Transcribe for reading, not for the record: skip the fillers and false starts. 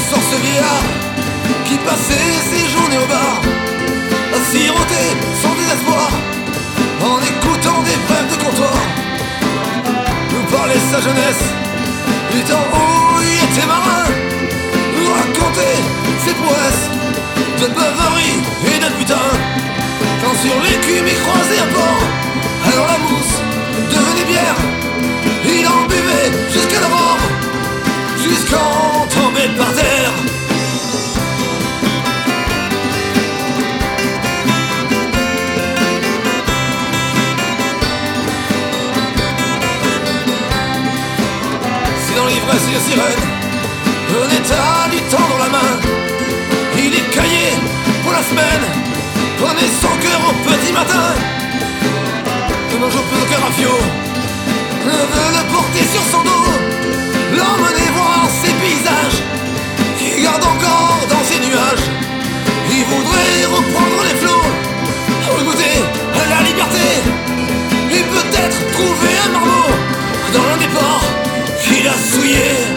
l'histoire ce vieillard qui passait ses journées au bar à siroter son désespoir en écoutant des brèves de comptoir nous parlait sa jeunesse du temps où il était marin, nous raconter ses prouesses de beuverie et de putain. Quand sur l'écume il croisait un port, alors la mousse devenait bière, il en buvait jusqu'à l'aurore, jusqu'en tombait par terre. Si dans l'ivresse et la sirène, un état du temps dans la main, il est caillé pour la semaine, prenez son cœur au petit matin. Un jour plus aucun rafio ne veut le porter sur son dos, l'emmener voir ses paysages qui garde encore dans ses nuages. Il voudrait reprendre les flots, goûter à la liberté et peut-être trouver un marmot dans l'un des ports qu'il a souillé.